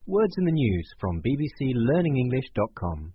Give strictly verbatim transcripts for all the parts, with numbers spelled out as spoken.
Words in the News from b b c learning english dot com.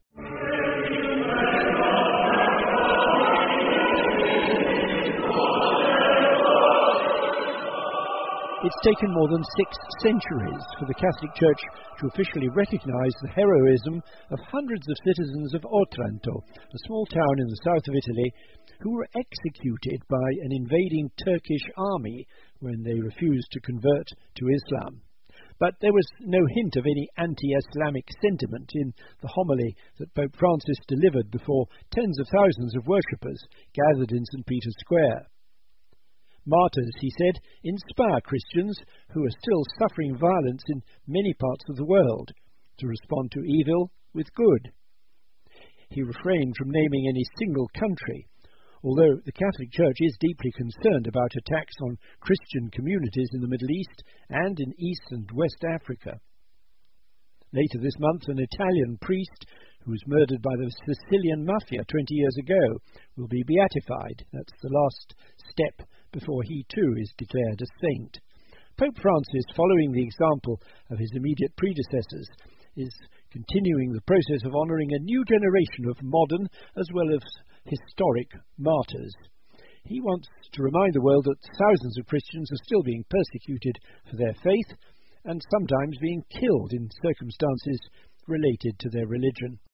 It's taken more than six centuries for the Catholic Church to officially recognise the heroism of hundreds of citizens of Otranto, a small town in the south of Italy, who were executed by an invading Turkish army when they refused to convert to Islam. But there was no hint of any anti-Islamic sentiment in the homily that Pope Francis delivered before tens of thousands of worshippers gathered in St Peter's Square. Martyrs, he said, inspire Christians who are still suffering violence in many parts of the world to respond to evil with good. He refrained from naming any single country, although the Catholic Church is deeply concerned about attacks on Christian communities in the Middle East and in East and West Africa. Later this month, an Italian priest who was murdered by the Sicilian mafia twenty years ago will be beatified. That's the last step before he too is declared a saint. Pope Francis, following the example of his immediate predecessors, is continuing the process of honouring a new generation of modern as well as historic martyrs. He wants to remind the world that thousands of Christians are still being persecuted for their faith and sometimes being killed in circumstances related to their religion.